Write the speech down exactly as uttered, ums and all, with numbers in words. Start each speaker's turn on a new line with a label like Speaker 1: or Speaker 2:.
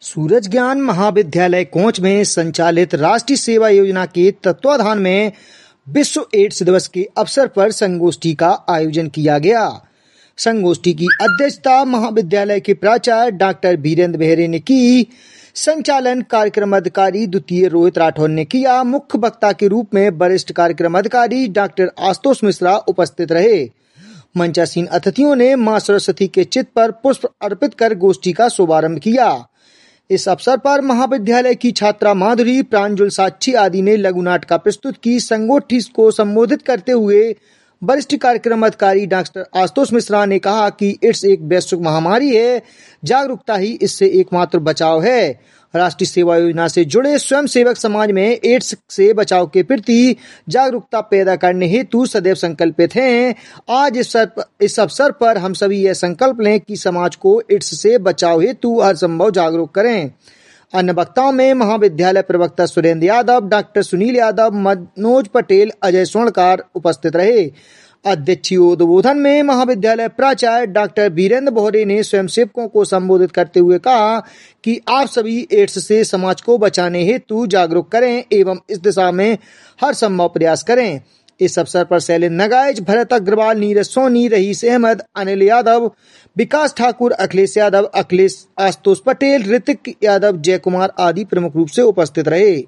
Speaker 1: सूरज ज्ञान महाविद्यालय कोंच में संचालित राष्ट्रीय सेवा योजना के तत्वाधान में विश्व एड्स दिवस के अवसर पर संगोष्ठी का आयोजन किया गया। संगोष्ठी की अध्यक्षता महाविद्यालय के प्राचार्य डॉक्टर वीरेंद्र बेहरे ने की। संचालन कार्यक्रम अधिकारी द्वितीय रोहित राठौर ने किया। मुख्य वक्ता के रूप में वरिष्ठ कार्यक्रम अधिकारी डॉक्टर आशुतोष मिश्रा उपस्थित रहे। मंचासीन अतिथियों ने मां सरस्वती के चित्र पर पुष्प अर्पित कर गोष्ठी का शुभारंभ किया। इस अवसर पर महाविद्यालय की छात्रा माधुरी, प्रांजल, साक्षी आदि ने लघु नाटिका प्रस्तुत की। संगोष्ठी को संबोधित करते हुए वरिष्ठ कार्यक्रम अधिकारी डॉक्टर आशुतोष मिश्रा ने कहा कि एड्स एक वैश्विक महामारी है, जागरूकता ही इससे एकमात्र बचाव है। राष्ट्रीय सेवा योजना से जुड़े स्वयंसेवक समाज में एड्स से बचाव के प्रति जागरूकता पैदा करने हेतु सदैव संकल्पित हैं। आज इस इस अवसर पर हम सभी यह संकल्प लें कि समाज को एड्स से बचाव हेतु हर संभव जागरूक करें। अन्य वक्ताओं में महाविद्यालय प्रवक्ता सुरेंद्र यादव, डॉक्टर सुनील यादव, मनोज पटेल, अजय स्वर्णकार उपस्थित रहे। अध्यक्षीय उद्बोधन में महाविद्यालय प्राचार्य डॉक्टर वीरेंद्र बेहरे ने स्वयंसेवकों को संबोधित करते हुए कहा कि आप सभी एड्स से समाज को बचाने हेतु जागरूक करें एवं इस दिशा में हर संभव प्रयास करें। इस अवसर पर शैलेंद्र नगाइच, भरत अग्रवाल, नीरज सोनी, रईस अहमद, अनिल यादव, विकास ठाकुर, अखिलेश यादव, अखिलेश, आशुतोष पटेल, ऋतिक यादव, जय कुमार आदि प्रमुख रूप से उपस्थित रहे।